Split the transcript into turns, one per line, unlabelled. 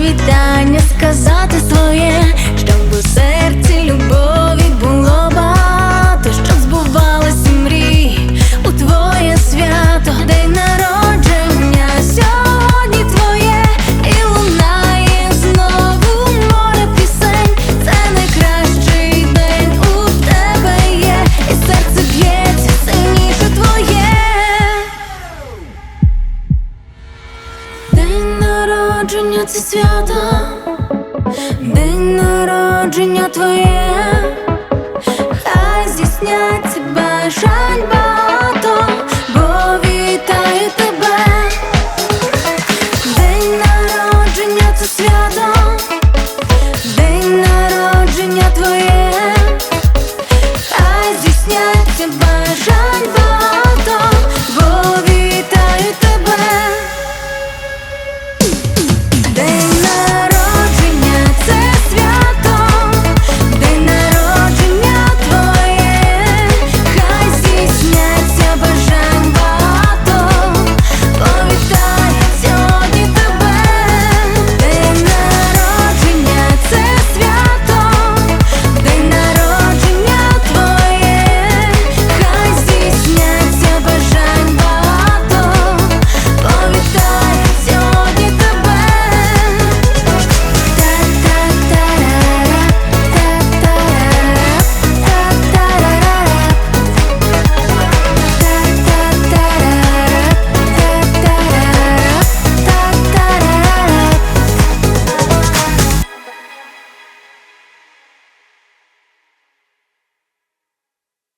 вітання сказати своє, щоб у серці любові було багато, щоб збувалися мрії у твоє свято. День народження сьогодні твоє, і лунає знову море пісень. Це найкращий день у тебе є, і серце б'ється сильніше твоє. День народження — це свято, день народження твоє, хай здійсняться бажань багато, бо вітаю тебе. День народження — це свято,